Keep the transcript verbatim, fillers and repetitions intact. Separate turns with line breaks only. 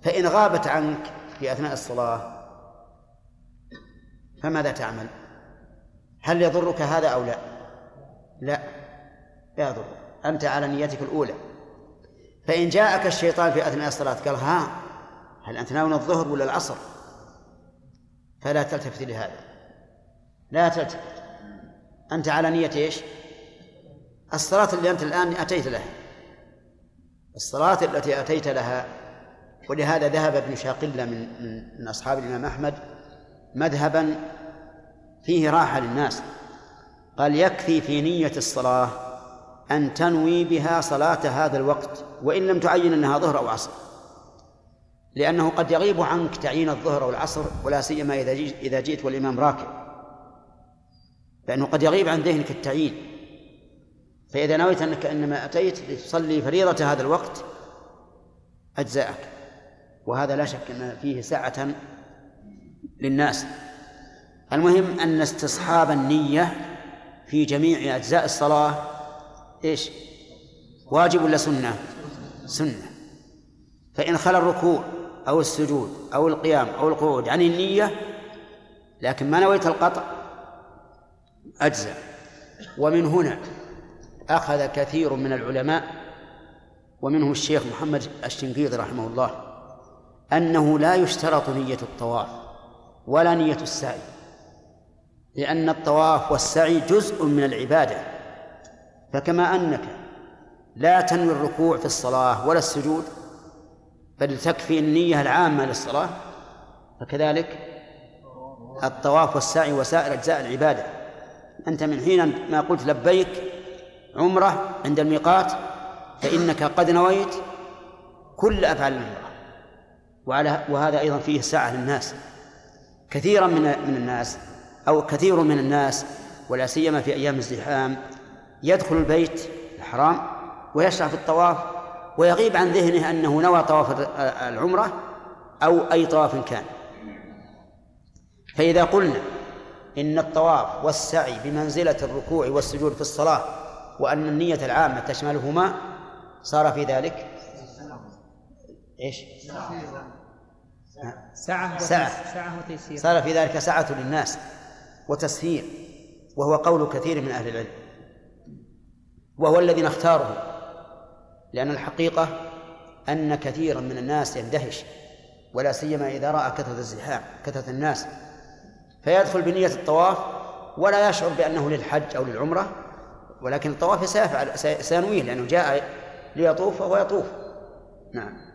فإن غابت عنك في أثناء الصلاة فماذا تعمل؟ هل يضرك هذا أو لا؟ لا، لا يضر، أنت على نيتك الأولى. فإن جاءك الشيطان في أثناء الصلاة قال ها هل أنت ناوي الظهر ولا العصر؟ فلا تلتفت لهذا، لا تلتفت، أنت على نية إيش؟ الصلاة اللي أنت الآن أتيت لها، الصلاة التي أتيت لها. ولهذا ذهب ابن شاقلة من, من أصحاب الإمام أحمد مذهبا فيه راحة للناس، قال يكفي في نية الصلاة أن تنوي بها صلاة هذا الوقت وإن لم تعين أنها ظهر أو عصر، لأنه قد يغيب عنك تعيين الظهر أو العصر، ولا سيما إذا جئت والإمام راكع، لأنه قد يغيب عن ذهنك التعيين. فإذا نويت أنك إنما أتيت لتصلي فريضة هذا الوقت أجزاءك، وهذا لا شك أن فيه سعة للناس. المهم أن استصحاب النية في جميع أجزاء الصلاة إيش؟ واجب ولا سنة؟ سنة. فإن خلا الركوع أو السجود أو القيام أو القعود عن النية لكن ما نويت القطع أجزاء. ومن هنا أخذ كثير من العلماء ومنهم الشيخ محمد الشنقيطي رحمه الله أنه لا يشترط نية الطواف ولا نية السعي، لأن الطواف والسعي جزء من العبادة، فكما أنك لا تنوي الركوع في الصلاة ولا السجود بل تكفي النية العامة للصلاة، فكذلك الطواف والسعي وسائر أجزاء العبادة. أنت من حين ما قلت لبيك عمرة عند الميقات فإنك قد نويت كل أفعال العمرة، وعلى وهذا أيضا فيه سعة للناس. كثيرا من من الناس أو كثير من الناس ولا سيما في أيام الزحام يدخل البيت الحرام ويشرع في الطواف ويغيب عن ذهنه أنه نوى طواف العمرة أو أي طواف كان. فإذا قلنا إن الطواف والسعي بمنزلة الركوع والسجود في الصلاة وأن النية العامة تشملهما صار في ذلك إيش؟
سعة
سعة
سعة وتيسير،
صار في ذلك سعة للناس وتسهيل، وهو قول كثير من أهل العلم، وهو الذي نختاره، لأن الحقيقة أن كثيرا من الناس يندهش ولا سيما إذا رأى كثرة الزحام كثرة الناس فيدخل بنية الطواف ولا يشعر بأنه للحج أو للعمرة، ولكن الطواف سيفعل سينويه لأنه جاء ليطوف وهو يطوف. نعم.